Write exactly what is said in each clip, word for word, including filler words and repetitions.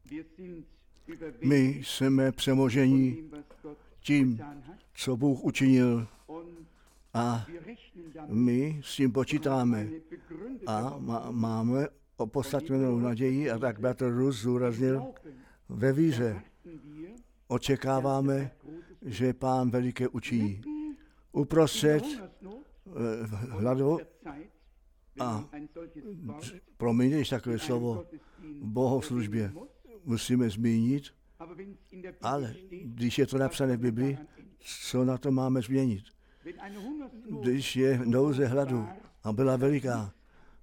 My jsme přemoženi tím, co Bůh učinil, a my s tím počítáme a má, máme opodstatněnou naději, a tak bratr Rus zúraznil, ve víře očekáváme, že Pán veliké učiní. Uprostřed hladu a promiň, když takové slovo v bohoslužbě musíme zmínit, ale když je to napsané v Biblii, co na to máme změnit? Když je nouze hladu a byla veliká,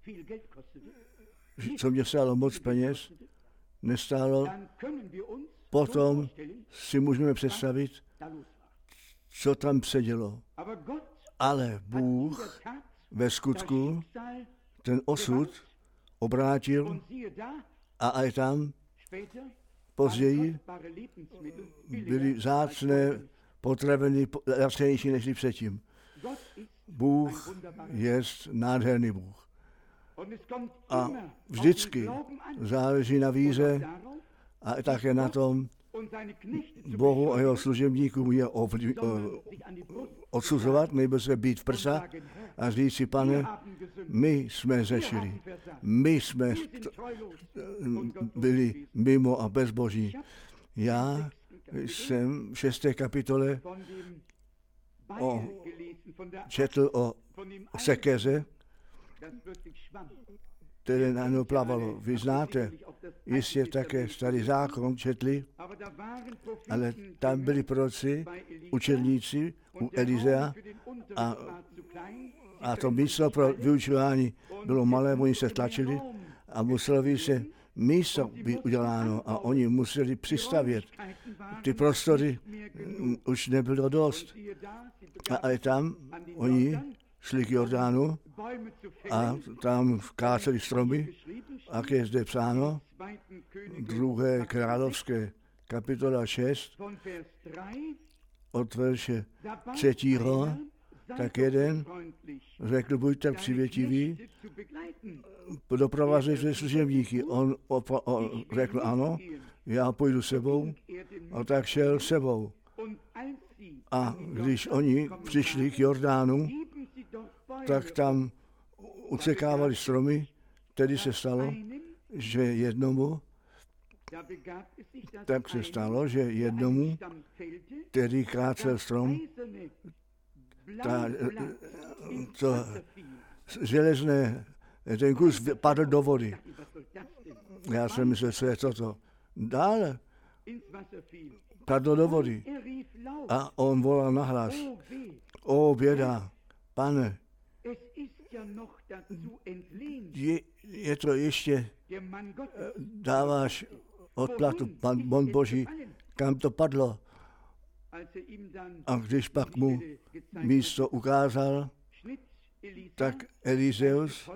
co mě stálo moc peněz, nestálo, potom si můžeme představit, co tam předělo. Ale Bůh ve skutku ten osud obrátil a aj tam později byly vzácné potraviny lacenější než předtím. Bůh je nádherný Bůh. A vždycky záleží na víře a také na tom, Bohu a jeho služebníkům je odsuzovat, nebo se být v prsa a říct si, Pane, my jsme řešili, my jsme byli mimo a bezboží. Já jsem v šesté kapitole o, četl o sekeře, které na něj plavalo. Vy znáte, jistě také starý zákon četli, ale tam byli proroci, učedníci u Elizea a, a to místo pro vyučování bylo malé, oni se tlačili a muselo by se místo být uděláno a oni museli přistavět. Ty prostory už nebylo dost. A, a tam oni šli k Jordánu a tam káceli stromy, a je zde psáno, druhé královské kapitola šest, od verše třetího, tak jeden řekl, buďte přivětiví, doprovázejte služebníky. On, on, on řekl ano, já půjdu sebou, a tak šel sebou. A když oni přišli k Jordánu, tak tam ucekávali stromy, tedy se stalo, že jednomu, tak se stalo, že jednomu, který kácel strom, ta, to železné, ten kus padl do vody. Já jsem myslel, co je toto. Dále padl do vody. A on volal nahlas. O běda, Pane, je, je to ještě, dáváš odplatu, Pan Bon Boží, kam to padlo. A když pak mu místo ukázal, tak Elizeus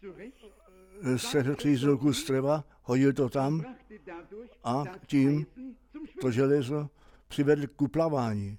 se říznul kus dřeva, hodil to tam a tím to železo přivedl k uplavání.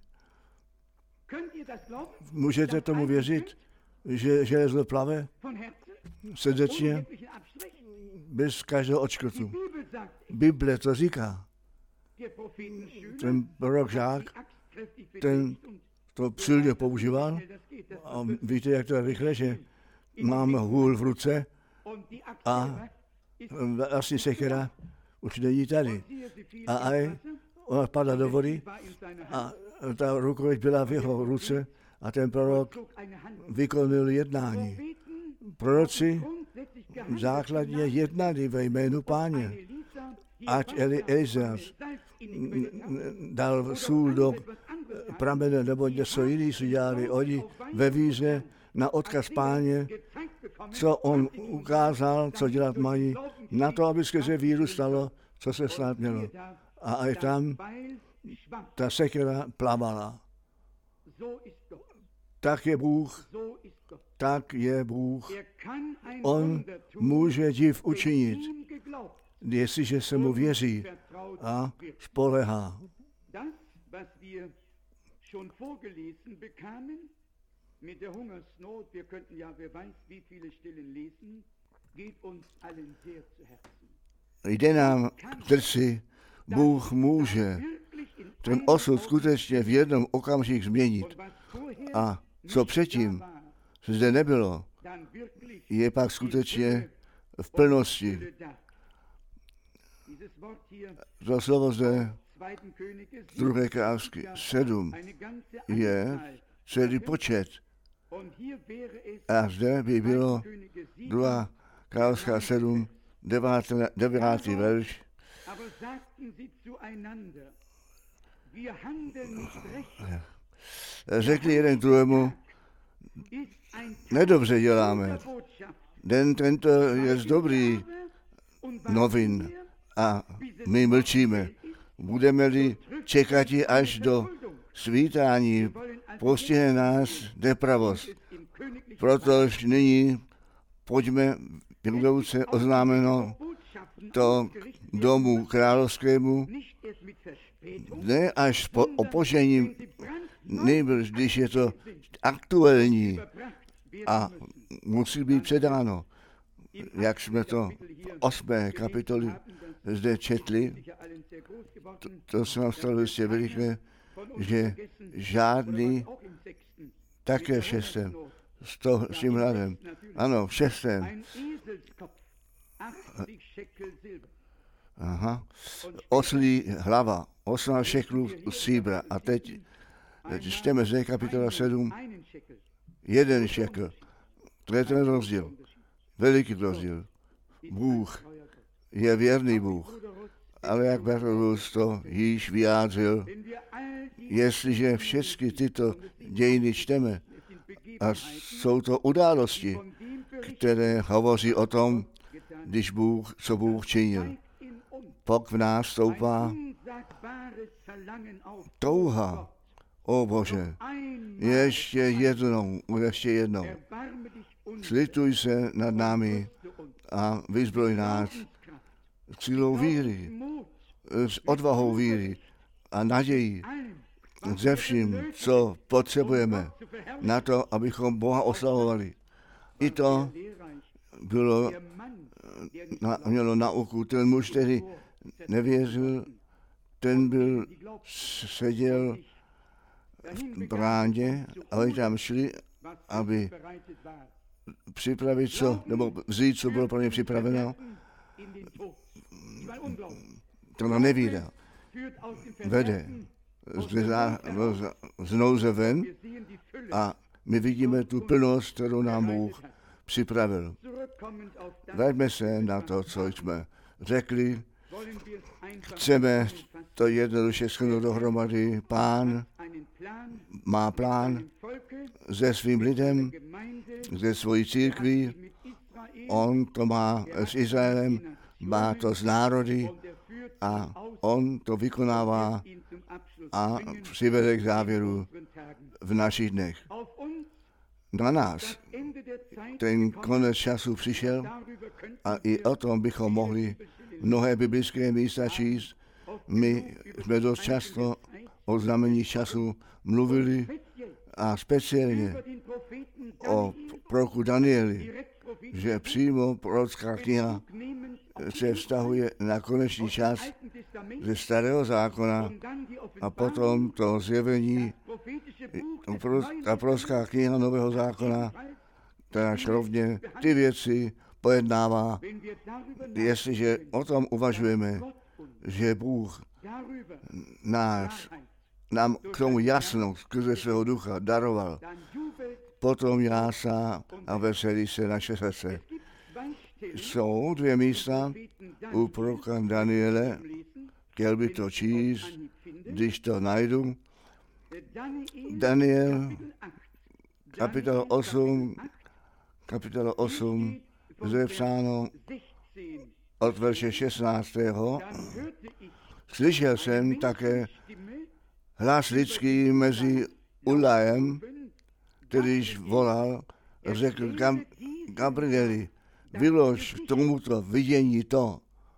Můžete tomu věřit, že železo plave srdečně, bez každého odškrtu. Bible to říká. Ten prorok Žák, ten to silně používal a víte, jak to je rychle, že máme hůl v ruce a vlastně sekera už není tady. A aj ona padla do vody a ta rukojeť byla v jeho ruce a ten prorok vykonal jednání. Proroci základně jednali ve jménu Páně. Ať Eli, Elizeus dal sůl do pramene nebo něco jiný si dělali oni ve víře na odkaz Páně, co on ukázal, co dělat mají, na to, aby skrze víru stalo, co se stát mělo. A aj tam ta sekera plavala. Tak je Bůh, tak je Bůh. On může div učinit, jestliže se mu věří a spolehá. Mit der Hungersnot, wir könnten ja, wer weiß, wie viele Stellen lesen, geht uns allen sehr zu Herzen. jde nám k srdci, Bůh může ten osud skutečně v jednom okamžiku změnit. A co předtím zde nebylo, je pak skutečně v plnosti. To slovo zde druhé království sedm je celý počet. A zde by bylo druhá královská sedm, devátý verš. Řekli jeden druhému, nedobře děláme. Den tento je dobrý novin a my mlčíme. Budeme-li čekat až do svítání, postihne nás nepravost. Protož nyní pojďme, budouce oznámeno to domu královskému, ne až po opožděním, nejbrž, když je to aktuální a musí být předáno, jak jsme to v osmé kapitoli zde četli, to, to se nám stalo jistě veliké, že žádný, také v šestém, s, to, s tím hladem, ano, v šestém, aha, oslí hlava, osmnáct šeklů stříbra a teď, teď čteme zde kapitola sedm, jeden šekl, to je ten rozdíl, veliký rozdíl. Bůh je věrný Bůh, ale jak Bertolus to již vyjádřil, jestliže všechny tyto dějiny čteme, a jsou to události, které hovoří o tom, když Bůh, co Bůh činil. Pak v nás stoupá touha, o Bože, ještě jednou, ještě jednou. Slituj se nad námi a vyzbroj nás silou víry, s odvahou víry a nadějí ze vším, co potřebujeme na to, abychom Boha oslavovali. I to bylo, na, mělo nauku. Ten muž, který nevěřil, ten byl, seděl v bráně a oni tam šli, aby připravit co, nebo vzít, co bylo pro ně připraveno. To nám nevídal. Vede z nouze ven a my vidíme tu plnost, kterou nám Bůh připravil. Vraťme se na to, co jsme řekli. Chceme to jednoduše shrnout dohromady. Pán má plán se svým lidem, se svojí církví. On to má s Izraelem, má to s národy a on to vykonává a přivede k závěru v našich dnech. Na nás ten konec času přišel a i o tom bychom mohli mnohé biblické místa číst. My jsme dost často o znamení času mluvili a speciálně o proroku Danieli, že přímo prorocká kniha se vztahuje na konečný čas ze starého zákona a potom to zjevení, ta prorocká kniha nového zákona, která rovně ty věci pojednává, jestliže o tom uvažujeme, že Bůh nás, nám k tomu jasnou skrze svého ducha daroval, potom jásá a veselí se naše srdce. Jsou dvě místa u proroka Daniele, chtěl bych to číst, když to najdu. Daniel, kapitola osm, kapitola osm, zde psáno od verše šestnáctého. Slyšel jsem také hlas lidský mezi Ulajem, kterýž volal, řekl Gabrieli, vylož tomuto vidění to.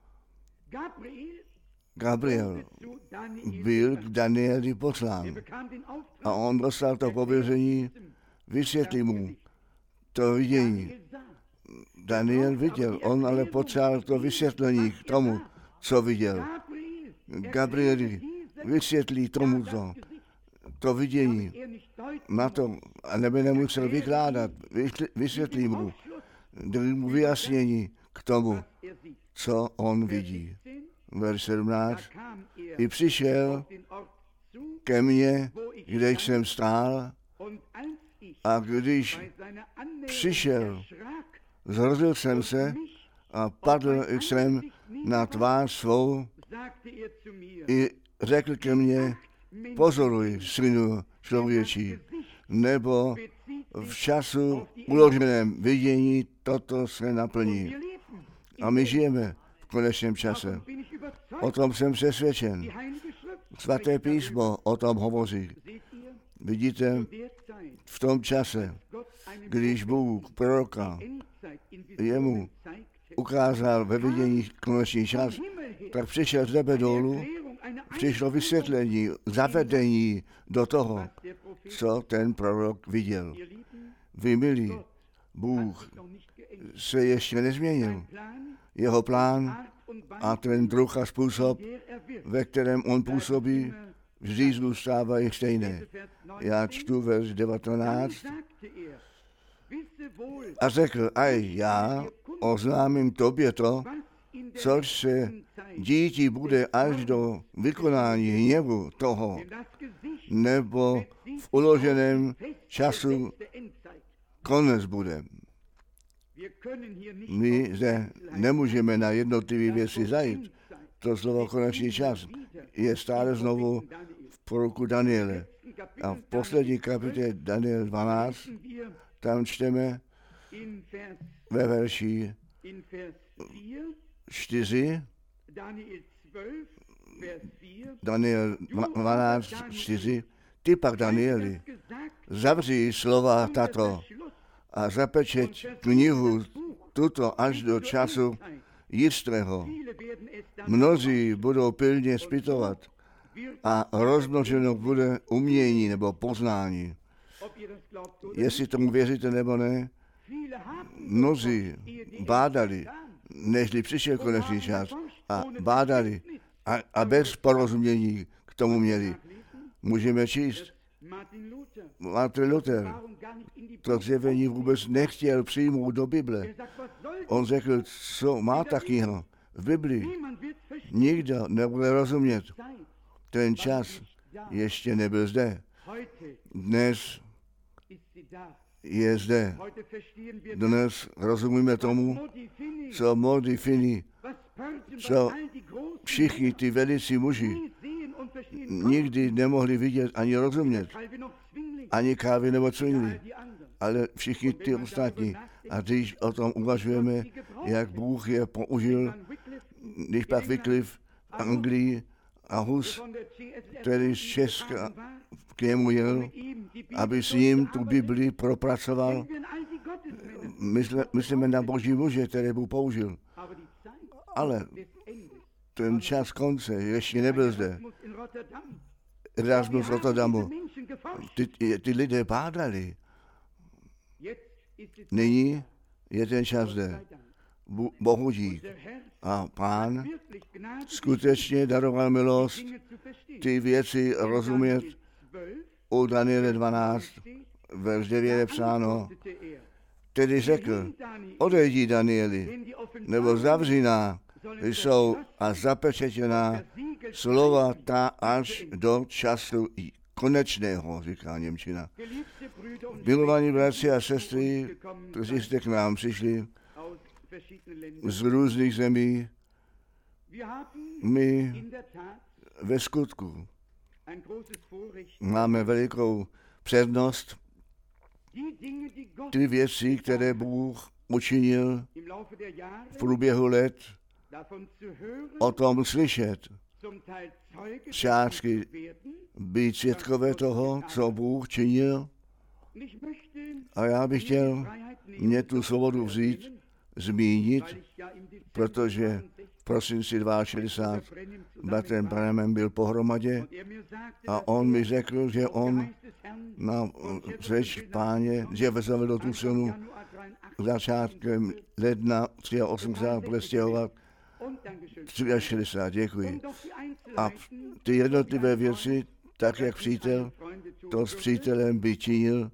Gabriel byl k Danieli poslán a on dostal to pověření, vysvětlí mu to vidění. Daniel viděl, on ale potřeboval to vysvětlení k tomu, co viděl. Gabrieli vysvětlí tomuto, to vidění, na to, a nebe nemusel vykládat, vysvětlí mu, dali mu vyjasnění k tomu, co on vidí. Verš sedmnáct. I přišel ke mně, kde jsem stál, a když přišel, zhrozil jsem se a padl jsem na tvář svou i řekl ke mně, pozoruj, synu člověčí, nebo v času uloženém vidění toto se naplní. A my žijeme v konečném čase. O tom jsem přesvědčen. Svaté písmo o tom hovoří. Vidíte, v tom čase, když Bůh proroka jemu ukázal ve vidění konečný čas, tak přišel z nebe dolů, přišlo vysvětlení, zavedení do toho, co ten prorok viděl. Vy, milí, Bůh se ještě nezměnil. Jeho plán a ten druh a způsob, ve kterém on působí, vždy zůstávají stejné. Já čtu verš devatenáct. A řekl, aj já oznámím tobě to, což se díti bude až do vykonání hněvu toho, nebo v uloženém času konec bude. My zde nemůžeme na jednotlivé věci zajít. To slovo konečný čas je stále znovu v proroku Daniele. A v poslední kapitole Daniel dvanáct, tam čteme ve verši čtyři, Daniel dvanáct, čtyři, ty pak, Danieli, zavři slova tato a zapečeť knihu tuto až do času jistého. Mnozí budou pilně zpytovat a rozmnoženo bude umění nebo poznání. Jestli tomu věříte nebo ne, mnozí bádali, nežli přišel konečný čas, a bádali a, a bez porozumění k tomu měli. Můžeme číst. Martin Luther to zjevení vůbec nechtěl přijmout do Bible. On řekl, co má takového v Biblii. Nikdo nebude rozumět. Ten čas ještě nebyl zde. Dnes je zde. Dnes rozumíme tomu, co Mordi Fini, co všichni ty velicí muži nikdy nemohli vidět ani rozumět. Ani Calvin nebo Zwingli, ale všichni ty ostatní. A když o tom uvažujeme, jak Bůh je použil, když pak Wycliffe v Anglii a Hus, který z Česka k němu jel, aby s ním tu Bibli propracoval, Mysle, myslíme na Boží muže, které Bůh použil. Ale ten čas konce ještě nebyl zde. Erasmus v Rotterdamu. Ty, ty lidé bádali. Nyní je ten čas zde. Bohu dík. A Pán skutečně daroval milost ty věci rozumět. U Daniele dvanáct, verš devět je psáno. Tedy řekl, odejdi, Danieli, nebo zavřená jsou a zapečetěná slova ta až do času konečného, říká němčina. Milovaní bratři a sestry, kteří jste k nám přišli z různých zemí, my ve skutku máme velikou přednost. Ty věci, které Bůh učinil v průběhu let, o tom slyšet. Částky být svědkové toho, co Bůh činil. A já bych chtěl mě tu svobodu vzít, zmínit, protože v prosinci šedesát dva bratrem Branhamem byl pohromadě a on mi řekl, že on na řeč Páně, že vezme do Tucsonu začátkem ledna osmdesát tři bude stěhovat šedesát tři, děkuji. A ty jednotlivé věci, tak jak přítel to s přítelem by činil,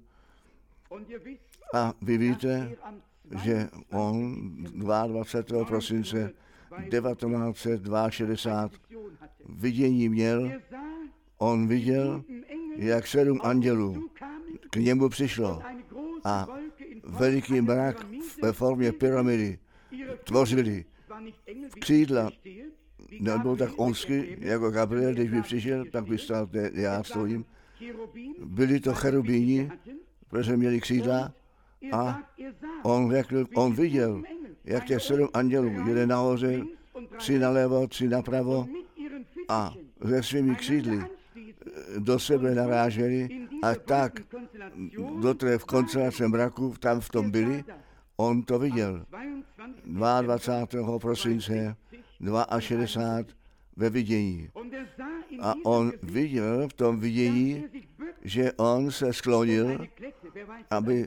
a vy víte, že on dvacátého druhého prosince devatenáct set šedesát dva vidění měl, on viděl, jak sedm andělů k němu přišlo a veliký mrak ve formě pyramidy tvořili. Křídla nebylo tak úzký, jako Gabriel, když by přišel, tak by stál, kde já stojím. Byli to cherubíni, protože měli křídla, a on řekl, on viděl, jak těch sedm andělů, jeden nahoře, tři nalevo, tři napravo, a se svými křídly do sebe naráželi a tak do té v konstelace mraku tam v tom byli, on to viděl. dvacátého druhého prosince šedesát dva ve vidění. A on viděl v tom vidění, že on se sklonil, aby,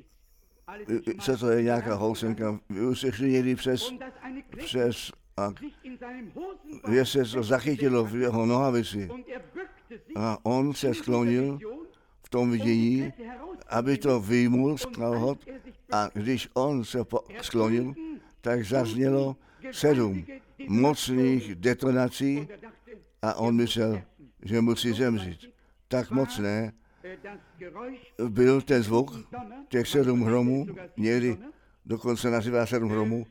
co to je nějaká housenka, vy už se šli někdy přes, přes a jestli se to zachytilo v jeho nohavici. A on se sklonil v tom vidění, aby to vyjmul z kalhot, a když on se sklonil, tak zaznělo sedm mocných detonací a on myslel, že musí zemřít. Tak mocné byl ten zvuk těch sedm hromů, někdy dokonce nazývá sedm hromů,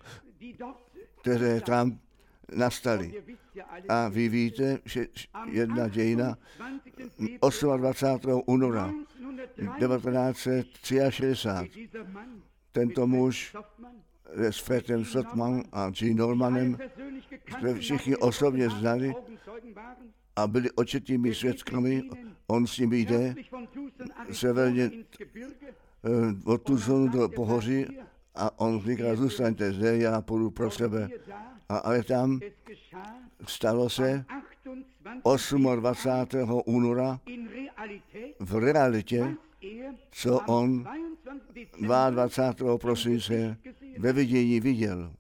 které tam nastaly. A vy víte, že jedna dějina dvacátého osmého února devatenáct set šedesát tři tento muž s Fretem Stockmann a Jean Normanem jsme všichni osobně znali a byli očitými svědkami. On s nimi jde severně od Tucsonu do pohoří a on říká, zůstaňte zde, já půjdu pro sebe. A ale tam stalo se dvacátého osmého února v realitě, co on dvacátého druhého prosince ve vidění viděl.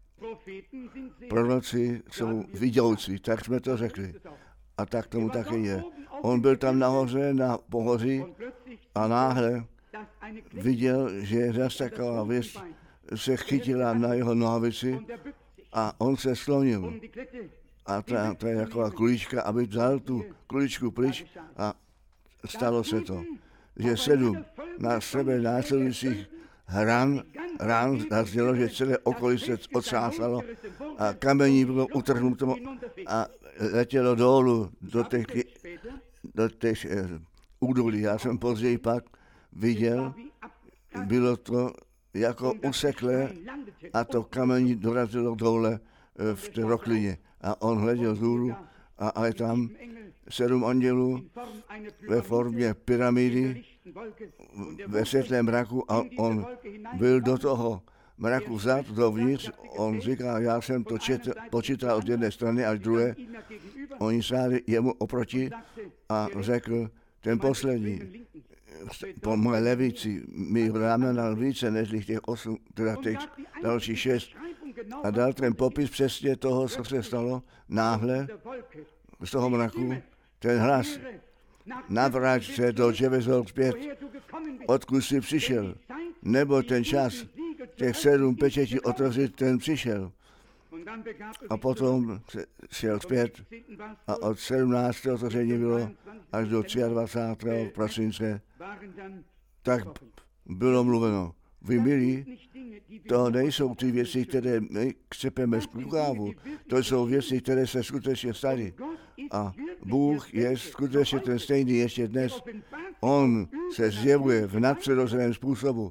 Proroci jsou vidoucí, tak jsme to řekli. A tak tomu také je. On byl tam nahoře na pohoří a náhle viděl, že zase taková věc se chytila na jeho nohavici a on se sklonil. A ta, ta je taková kulička, aby vzal tu kuličku pryč, a stalo se to, že sedm na sebe následujících ran, ran zaznělo, že celé okolí se otřásalo a kamení bylo utrhnuto a letělo dolů do těch, do těch eh, údolí. Já jsem později pak viděl, bylo to jako useklé a to kamení dorazilo dole eh, v té roklině. A on hleděl vzhůru, a ale tam sedm andělů ve formě pyramidy ve světlém mraku, a on byl do toho mraku vzat dovnitř. On říká, já jsem to četl, počítal od jedné strany až druhé. Oni stáli jemu oproti a řekl, ten poslední, po moje levici, mi znamenal více než těch osm, teda těch dalších šest. A dal ten popis přesně toho, co se stalo náhle z toho mraku. Ten hlas, navrať se do Jeruzaléma zpět, odkud jsi přišel, nebo ten čas těch sedm pečetí otevřít, ten přišel. A potom se šel zpět a od sedmnáctého otevření bylo až do dvacátého třetího prosince, tak bylo mluveno. Vy milí, to nejsou ty věci, které my křepeme z klukávu. To jsou věci, které se skutečně staly. A Bůh je skutečně ten stejný ještě dnes. On se zjevuje v nadpřirozeném způsobu.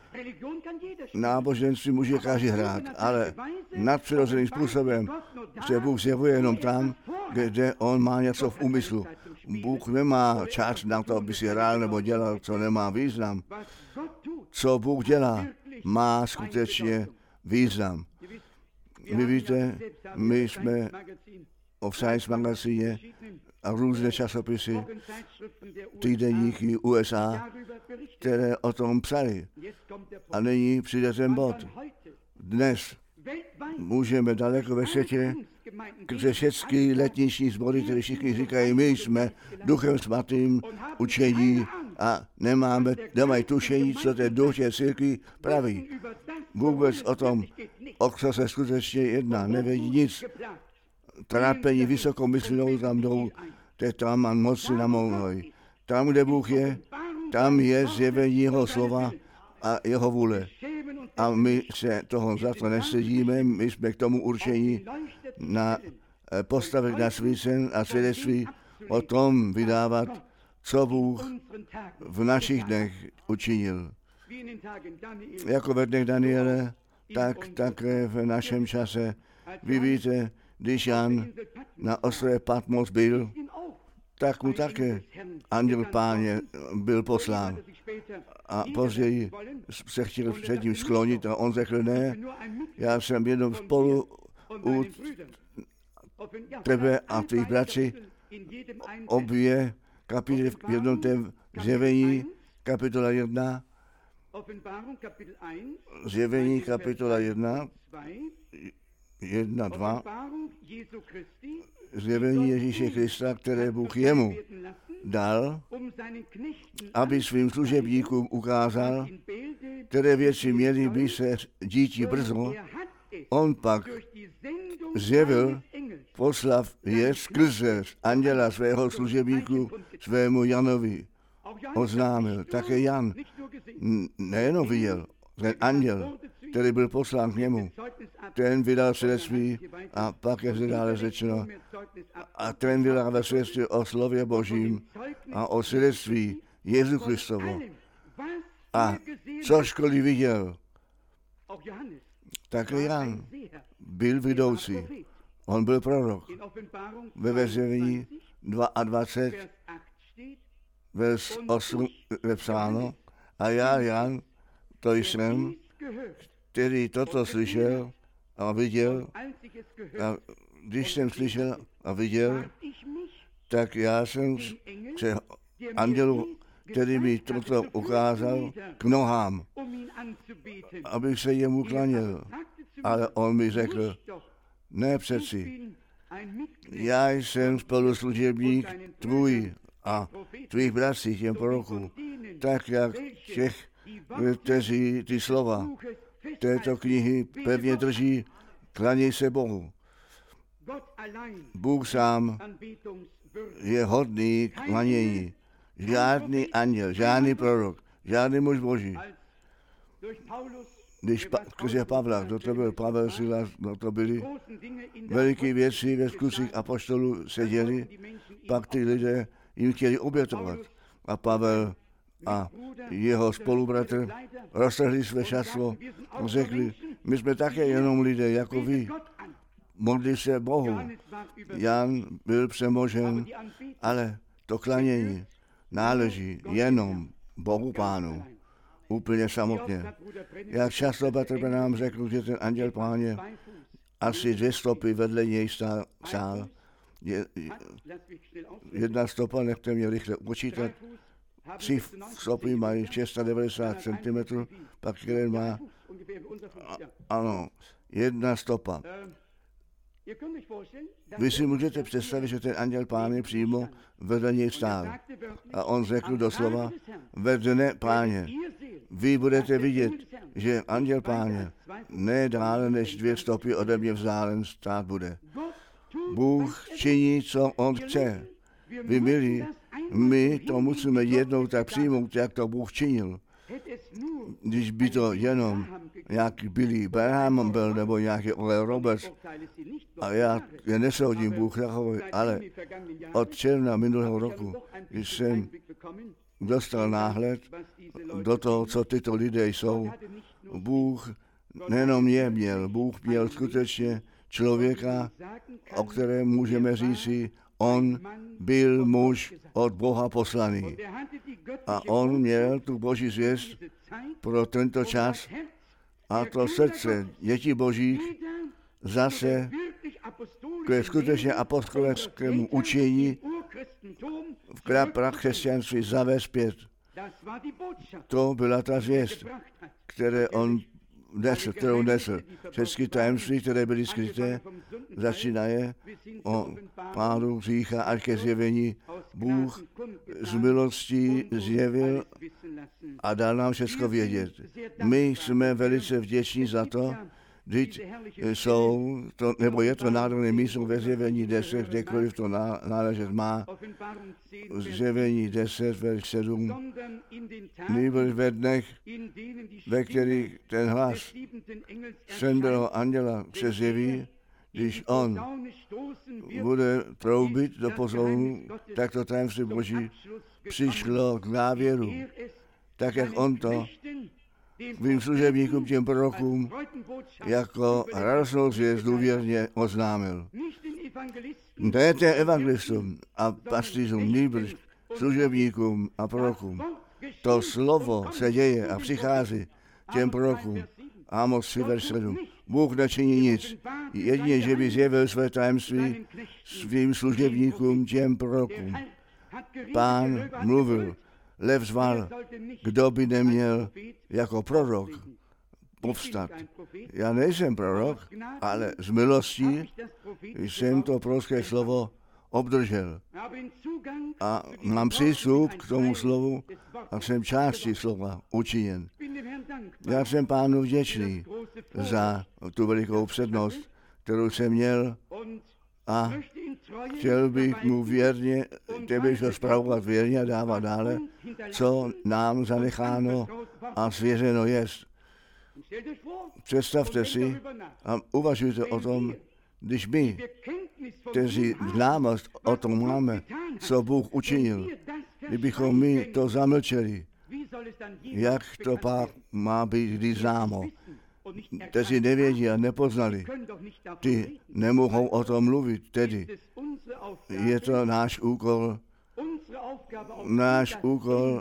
Náboženství může každý hrát, ale nadpřirozeným způsobem se Bůh zjevuje jenom tam, kde on má něco v úmyslu. Bůh nemá čas na to, aby si hrál nebo dělal, co nemá význam. Co Bůh dělá, má skutečně význam. Vy víte, my jsme o Science magazíně a různé časopisy, týdeníky U S A, které o tom psali. A nyní přijde ten bod. Dnes můžeme daleko ve světě, kde všechny letniční sbory, které všichni říkají, my jsme Duchem Svatým učení a nemáme, nemají tušení, co ten duch je církví praví. Vůbec o tom, o co se skutečně jedná, nevědí nic. Trápení vysokomyslnou tam jdou, to je tam a moci namohoj. Tam, kde Bůh je, tam je zjevení jeho slova a jeho vůle. A my se toho za to nesedíme, my jsme k tomu určení na postavek na svícen a svědectví o tom vydávat, co Bůh v našich dnech učinil. Jako ve dnech Daniele, tak také v našem čase. Vy víte, když Jan na ostrově Patmos byl, tak mu také anděl Páně byl poslán. A později se chtěl před ním sklonit a on řekl, ne, já jsem jenom spolu u tebe a tvých bratří, obě kapitoly v jednotném zjevení, kapitola jedna, zjevení kapitola jedna, jedna, dva, zjevení Ježíše Krista, které Bůh jemu dal, aby svým služebníkům ukázal, které věci měly by se dítí brzo. On pak zjevil, poslav je skrze anděla svého služebníku svému Janovi. Oznámil. Také Jan nejenom viděl, ten anděl, který byl poslán k němu, ten vydal svědectví a pak je zde dále řečeno, a ten vydává svědectví o slově Božím a o svědectví Jezu Kristovu. A cožkoliv viděl, také Jan byl vidoucí. On byl prorok. Ve Vezjevení dvacet dva, vers osm je psáno, a já, Jan, to jsem, který toto slyšel a viděl, a když jsem slyšel a viděl, tak já jsem se andělu, který mi toto ukázal, k nohám, abych se jemu klaněl. Ale on mi řekl, ne přeci, já jsem spoluslužebník tvůj a tvých bratří, těm proroků, tak jak těch, kteří ty slova této knihy pevně drží, klaněj se Bohu. Bůh sám je hodný klanění. Žádný anděl, žádný prorok, žádný muž Boží. Když pa, skrze Pavla, kdo to byl, Pavel, Silas, kdo to byli, veliké věci ve skutcích apoštolů se děli, pak ty lidé jim chtěli obětovat. A Pavel a jeho spolubratr roztrhli své šatstvo a řekli, my jsme také jenom lidé, jako vy. Modli se Bohu. Jan byl přemožen, ale to klanění náleží jenom Bohu Pánu. Úplně samotně. Jak často Petr nám řekl, že ten anděl Páně asi dvě stopy vedle něj stál. stál. Je, jedna stopa, nechte mě rychle počítat, tři stopy mají šest set devadesát centimetrů, pak jeden má, a, ano, jedna stopa. Vy si můžete představit, že ten anděl Páně přímo vedle něj stál. A on řekl doslova, ve dne Páně, vy budete vidět, že anděl Páně ne dále než dvě stopy ode mě vzdálen stát bude. Bůh činí, co on chce. Vy milí, my to musíme jednou tak přijmout, jak to Bůh činil. Když by to jenom jak Billy Graham byl, nebo nějaký Oral Roberts, a já je nesoudím, Bůh takový, ale od června minulého roku jsem dostal náhled do toho, co tyto lidé jsou. Bůh nejenom mě měl, Bůh měl skutečně člověka, o kterém můžeme říci, on byl muž od Boha poslaný. A on měl tu Boží zvěst pro tento čas a to srdce dětí Božích zase k skutečně apostolickému učení v prakřesťanství zavést zpět. To byla ta zvěst, které on nesl, kterou nesl. Všechny tajemství, které byly skryté, začínaje o pádu hřícha až ke zjevení. Bůh z milostí zjevil a dal nám všechno vědět. My jsme velice vděční za to, vždyť jsou, to, nebo je to nádherné místo ve zjevení deset, kdekoliv to náležet má, zjevení deset, verš sedm, nýbrž ve dnech, ve kterých ten hlas sedmého anděla se zjeví, když on bude troubit do pozorů, tak to tajemství Boží přišlo k závěru, tak jak on to svým služebníkům, těm prorokům, jako radostnou zvěst důvěrně oznámil. Ne těm evangelistům a pastýřům, nýbrž služebníkům a prorokům. To slovo se děje a přichází těm prorokům. Amos tři, verš sedm. Bůh nečiní nic, jedině, že by zjevil své tajemství svým služebníkům, těm prorokům. Pán mluvil, lev zval, kdo by neměl jako prorok povstat. Já nejsem prorok, ale z milostí jsem to prorocké slovo obdržel. A mám přístup k tomu slovu a jsem částí slova učiněn. Já jsem Pánu vděčný za tu velikou přednost, kterou jsem měl, a chtěl bych mu věrně, tebe to spravovat věrně a dávat dále, co nám zanecháno a svěřeno jest. Představte si a uvažujte o tom, když my, kteří známost o tom máme, co Bůh učinil, kdybychom my to zamlčeli, jak to pak má být když známo. Kteří nevědí a nepoznali, ty nemohou o tom mluvit. Tedy je to náš úkol, náš úkol,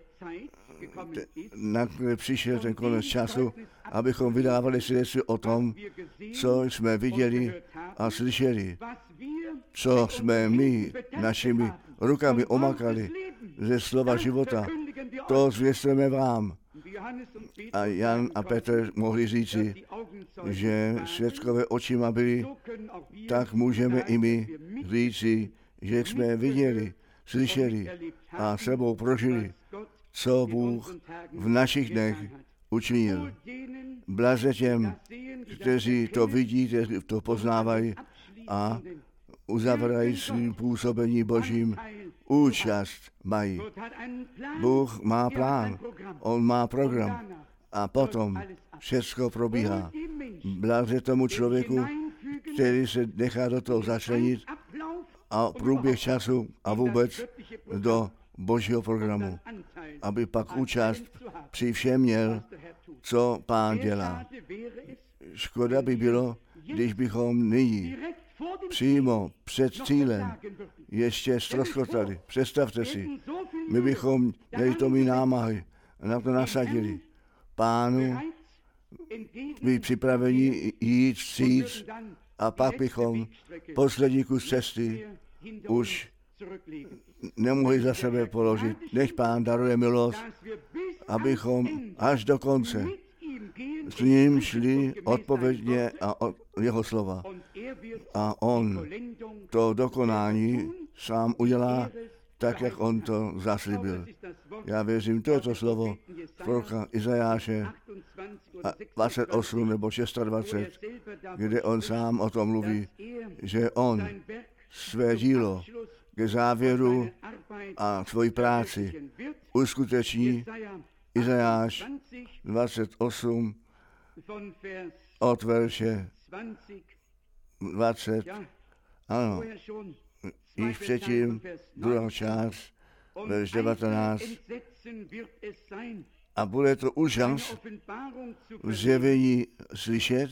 na který přišel ten konec času, abychom vydávali svědectví o tom, co jsme viděli a slyšeli, co jsme my našimi rukami omakali ze slova života. To zvěstujeme vám. A Jan a Petr mohli říci, že svědkové očima byli, tak můžeme i my říci, že jsme viděli, slyšeli a sebou prožili, co Bůh v našich dnech učinil. Blaze těm, kteří to vidí, kteří to poznávají a uzavrají svým působení Božím, účast mají. Bůh má plán, on má program a potom všechno probíhá. Blaze tomu člověku, který se nechá do toho začlenit a průběh času a vůbec do Božího programu, aby pak účast při všem měl, co Pán dělá. Škoda by bylo, když bychom nyní přímo před cílem ještě ztroskotali. Představte si, my bychom měli to mít námahy a na to nasadili. Pánu být připraveni jít vstříc a pak bychom poslední kus cesty už nemohli za sebe položit. Nech Pán daruje milost, abychom až do konce s ním šli odpovědně a od jeho slova. A on to dokonání sám udělá tak, jak on to zaslíbil. Já věřím, to je to slovo proroka Izajáše dvacet osm nebo dvacet šest, kde on sám o tom mluví, že on své dílo ke závěru a svoji práci uskuteční. Izajáš dvacet osm od verše dvacet, ano, již předtím druhá část, verš devatenáct, a bude to úžas v zjevení slyšet,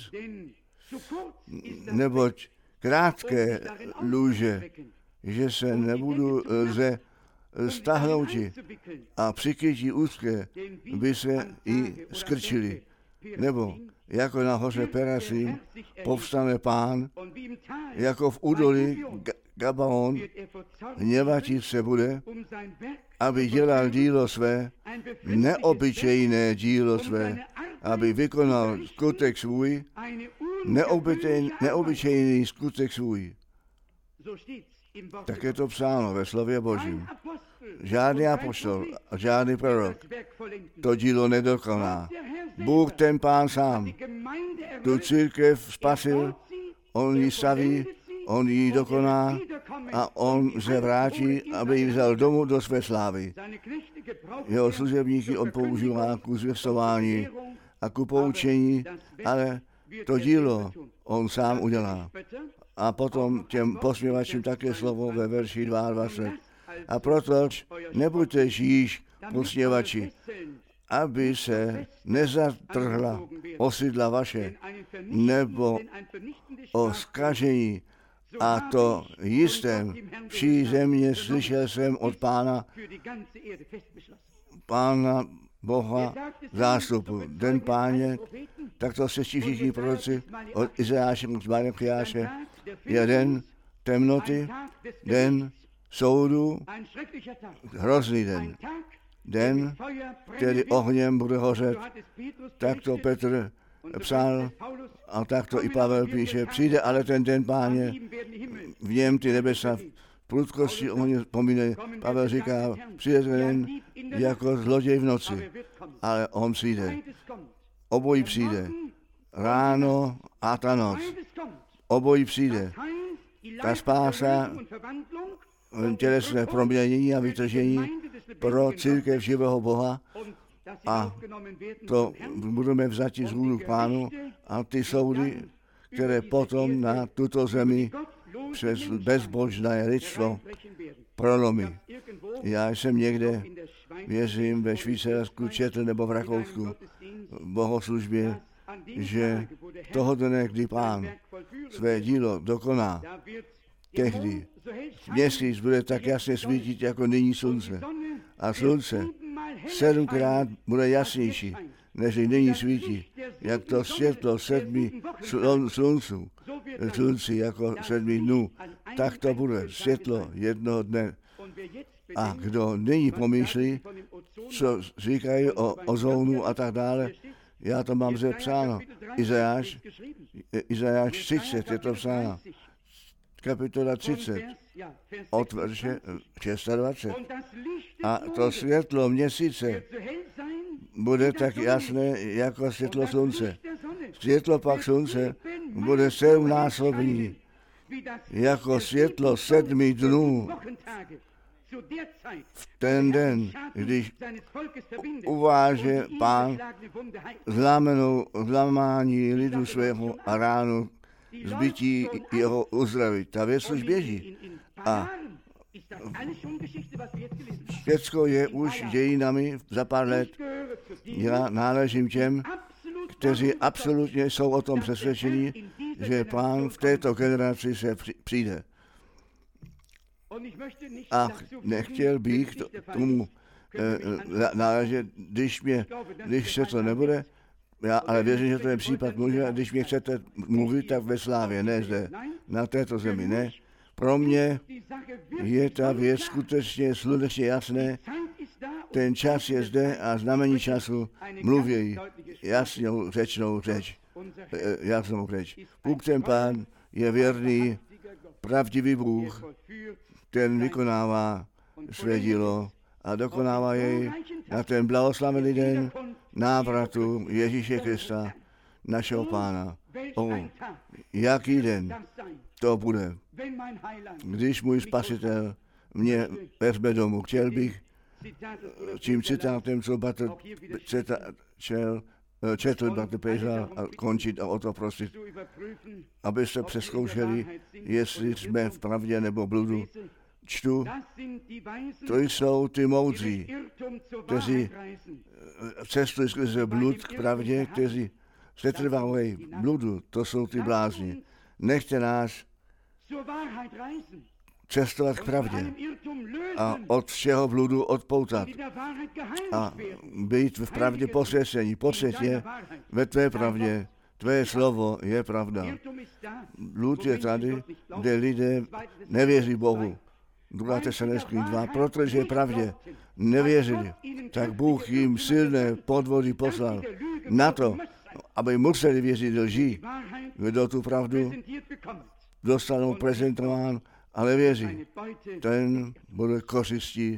neboť krátké lůže, že se nebudu lze stáhnouti a přikrytí úzké by se i skrčili. Nebo jako na hoře Perasim povstane Pán, jako v údolí Gabaon, hněvatit se bude, aby dělal dílo své, neobyčejné dílo své, aby vykonal skutek svůj, neobyčejný, neobyčejný skutek svůj. Tak je to psáno ve slově Božím. Žádný apoštol a žádný prorok to dílo nedokoná. Bůh ten Pán sám tu církev spasil, on ji staví, on ji dokoná a on se vrátí, aby ji vzal domů do své slávy. Jeho služebníky on používá ku zvěstování a ku poučení, ale to dílo on sám udělá. A potom těm posměvačům také slovo ve verši dvacet dva. A proto nebuďte již posměvači, aby se nezatrhla osidla vaše, nebo o zkažení. A to jistém vší země slyšel jsem od Pána, Pána Boha zástupu. Den Páně, tak to se všichni proroci od Izajáše k Malachiáše, je den temnoty, den soudu, hrozný den. Den, který ohněm bude hořet, tak to Petr psal a tak to i Pavel píše. Přijde ale ten den Páně, v něm ty nebesa v prudkosti ohně pomíne. Pavel říká, přijde ten den jako zloděj v noci, ale on přijde. Obojí přijde. Ráno a ta noc. Obojí přijde. Ta spása, tělesné proměnění a vytržení pro církev živého Boha a to budeme vzati z hůru k Pánu a ty soudy, které potom na tuto zemi přes bezbožné lidstvo prolomí. Já jsem někde, věřím, ve Švýcarsku četl nebo v Rakousku v bohoslužbě, že toho dne, kdy Pán své dílo dokoná, tehdy měsíc bude tak jasně svítit, jako nyní slunce. A slunce sedmkrát bude jasnější, než nyní svítí, jak to světlo sedmi slun, slunců, slunci jako sedmi dnů, tak to bude světlo jednoho dne. A kdo nyní pomýšlí, co říkají o ozónu a tak dále, já to mám zde psáno. Izajáš, Izajáš třicet je to psáno. Kapitola třicet, od verše dvacet šest. A to světlo měsíce bude tak jasné, jako světlo slunce. Světlo pak slunce bude sedmnásobný, jako světlo sedmi dnů. V ten den, když uváže Pán zlámenou zlamání lidu svého a ránu zbytí jeho uzdravit. Ta věc už běží. A všecko je už dějinami za pár let. Já náležím těm, kteří absolutně jsou o tom přesvědčení, že Pán v této generaci se přijde. A nechtěl bych tomu e, náležet, když, mě, když se to nebude, já ale věřím, že to je případ může, když mě chcete mluvit, tak ve slávě, ne zde, na této zemi, ne. Pro mě je ta věc skutečně slunečně jasné, ten čas je zde a znamení času mluví jasnou řečnou řeč, jasnou řeč. Bůh ten Pán je věrný, pravdivý Bůh, ten vykonává své dílo a dokonává jej na ten blahoslavený den návratu Ježíše Krista, našeho Pána. O, jaký den to bude, když můj Spasitel mě vezme domů. Chtěl bych tím citátem, co Batr čel, četl Batr Pejza a končit a o to prosit, abyste přezkoušeli, jestli jsme v pravdě nebo bludu. Čtu, to jsou ty moudří, kteří cestují skrze blud k pravdě, kteří přetrvávají bludu, to jsou ty blázni. Nechte nás cestovat k pravdě a od všeho bludu odpoutat a být v pravdě posvěcení. Posvěť je ve tvé pravdě, Tvé slovo je pravda. Blud je tady, kde lidé nevěří Bohu. druhá Tesalonickým dva, protože je pravdě nevěřili, tak Bůh jim silné podvody poslal na to, aby museli věřit do lží. Kdo tu pravdu dostanou prezentován, ale věří, ten bude kořistí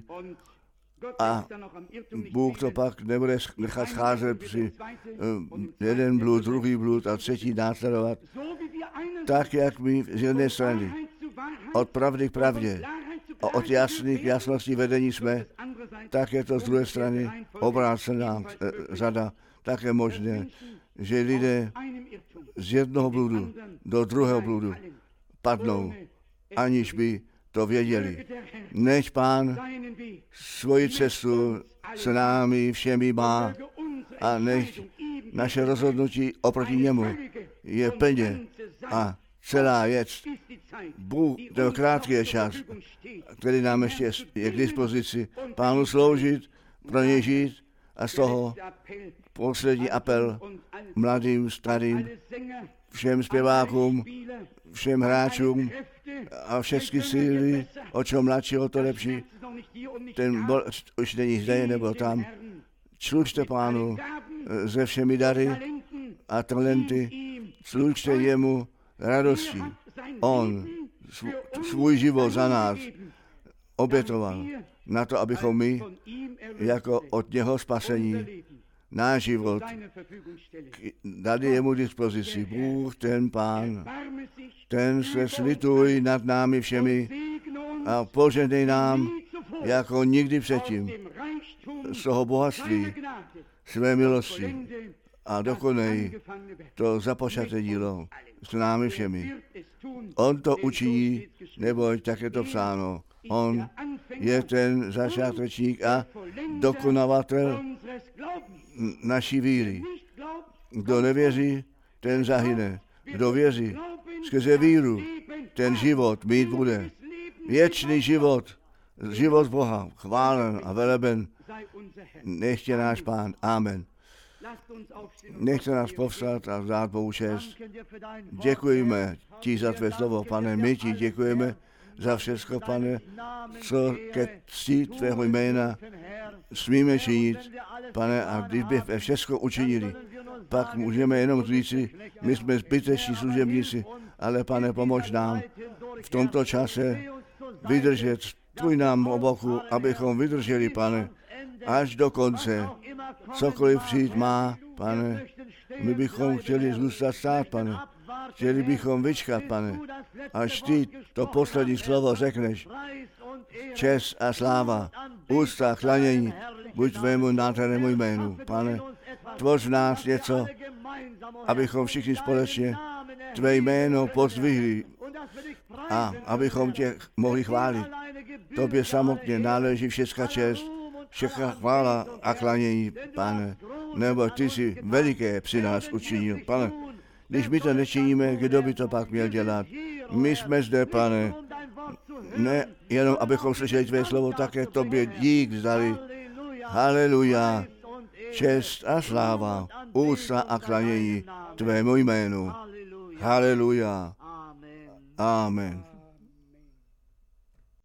a Bůh to pak nebude nechat scházet při uh, jeden blud, druhý blud a třetí následovat. Tak, jak my z jedné strany od pravdy k pravdě a od jasných jasností vedení jsme, tak je to z druhé strany obrácená uh, řada. Tak je možné, že lidé z jednoho bludu do druhého bludu padnou, aniž by to věděli. Než Pán svoji cestu s námi všemi má a než naše rozhodnutí oproti němu je plně a celá věc. Bůh, to krátký je čas, který nám ještě je k dispozici, Pánu sloužit, pro něj žít a z toho poslední apel mladým, starým, všem zpěvákům, všem hráčům a všechny síly, o čem mladší, o to lepší. Ten bol, už není zde, nebo tam. Služte Pánu se všemi dary a talenty. Služte jemu radostí. On svůj život za nás obětoval na to, abychom my jako od něho spasení náš život dali jemu dispozici. Bůh, ten Pán, ten se slituj nad námi všemi a požehnej nám jako nikdy předtím z toho bohatství své milosti a dokonej to započaté dílo s námi všemi. On to učiní, neboť tak je to psáno. On je ten začátečník a dokonavatel naší víry. Kdo nevěří, ten zahyne. Kdo věří, skrze víru, ten život mít bude. Věčný život, život Boha, chválen a veleben. Nechtě náš Pán. Amen. Nechte nás povstat a vzdát Bohu čest. Děkujeme ti za tvé slovo, Pane. My ti děkujeme za všechno, Pane, co ke cti tvého jména smíme činit, Pane, a když bychom všechno učinili, pak můžeme jenom říci, my jsme zbyteční služebníci, ale Pane, pomož nám v tomto čase vydržet, stůj nám o boku, abychom vydrželi, Pane, až do konce. Cokoliv přijít má, Pane, my bychom chtěli zůstat stát, Pane. Chtěli bychom vyčkat, Pane, až ty to poslední slovo řekneš. Čest a sláva, úcta, klanění, buď tvému nádhernému jménu. Pane, tvoř v nás něco, abychom všichni společně tvé jméno pozdvihli a abychom tě mohli chválit. Tobě samotně náleží všechna čest, všechna chvála a klanění, Pane, nebo ty jsi veliké při nás učinil, Pane. Když my to nečiníme, kdo by to pak měl dělat? My jsme zde, Pane, ne jenom abychom slyšeli tvé slovo, také tobě dík vzdali. Haleluja, čest a sláva, úcta a klanění tvému jménu. Haleluja, amen.